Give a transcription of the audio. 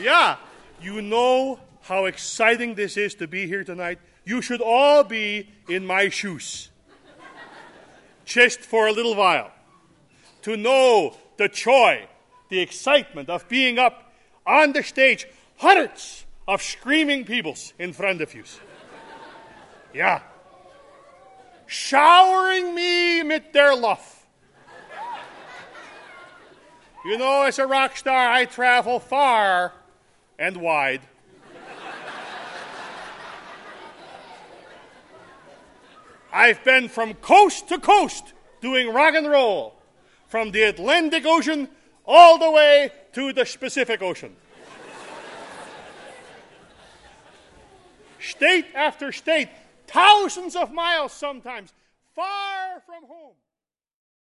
Yeah, you know how exciting this is to be here tonight. You should all be in my shoes. Just for a little while. To know the joy, the excitement of being up on the stage, hundreds of screaming peoples in front of you. Yeah. Showering me with their love. You know, as a rock star, I travel far and wide. I've been from coast to coast doing rock and roll, from the Atlantic Ocean all the way to the Pacific Ocean. State after state, thousands of miles sometimes, far from home.